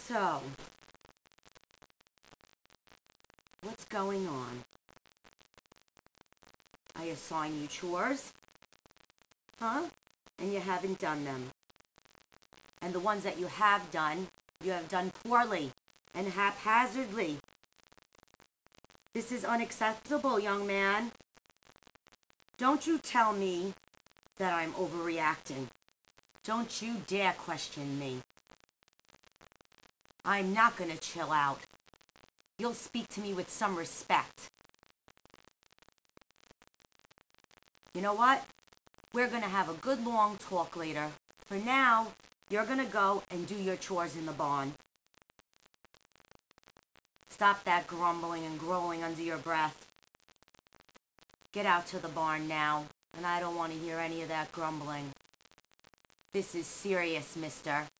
So, what's going on? I assign you chores, huh? And you haven't done them. And the ones that you have done poorly and haphazardly. This is unacceptable, young man. Don't you tell me that I'm overreacting. Don't you dare question me. I'm not gonna chill out. You'll speak to me with some respect. You know what? We're gonna have a good long talk later. For now, you're gonna go and do your chores in the barn. Stop that grumbling and growling under your breath. Get out to the barn now, and I don't want to hear any of that grumbling. This is serious, mister.